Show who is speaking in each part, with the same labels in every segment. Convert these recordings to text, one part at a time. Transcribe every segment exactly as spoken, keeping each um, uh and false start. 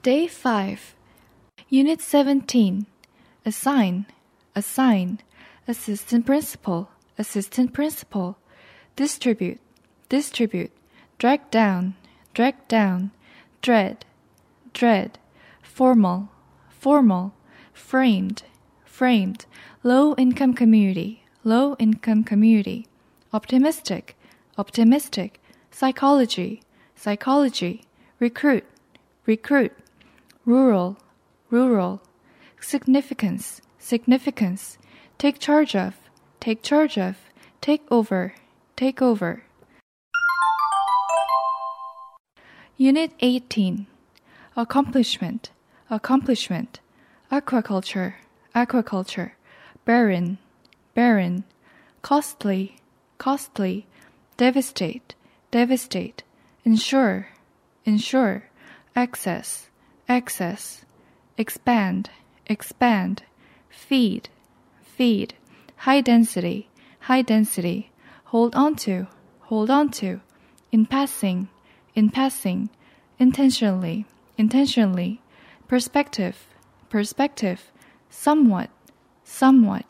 Speaker 1: Day five. Unit seventeen. Assign, assign. Assistant principal, assistant principal. Distribute, distribute. Drag down, drag down. Dread, dread. Formal, formal. Framed, framed. Low-income community, low-income community. Optimistic, optimistic. Psychology, psychology. Recruit, recruit. Rural, rural. Significance, significance. Take charge of, take charge of. Take over, take over. Unit eighteen. Accomplishment, accomplishment. Aquaculture, aquaculture. Barren, barren. Costly, costly. Devastate, devastate. Ensure, ensure. Access, access. Expand, expand. Feed, feed. High density, high density. Hold on to, hold on to. In passing, in passing. Intentionally, intentionally. Perspective, perspective. Somewhat, somewhat.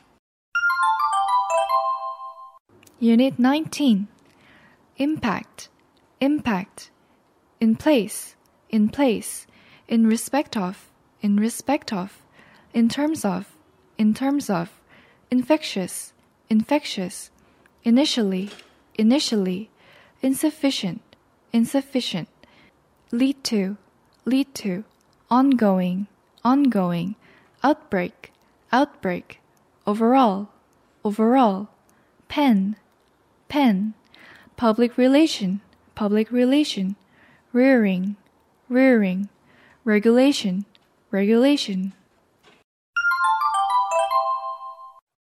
Speaker 1: Unit nineteen. Impact, impact. In place, in place. In respect of, in respect of. In terms of, in terms of. Infectious, infectious. Initially, initially. Insufficient, insufficient. Lead to, lead to. Ongoing, ongoing. Outbreak, outbreak. Overall, overall. Pen, pen. Public relation, public relation. Rearing, rearing. Regulation, regulation.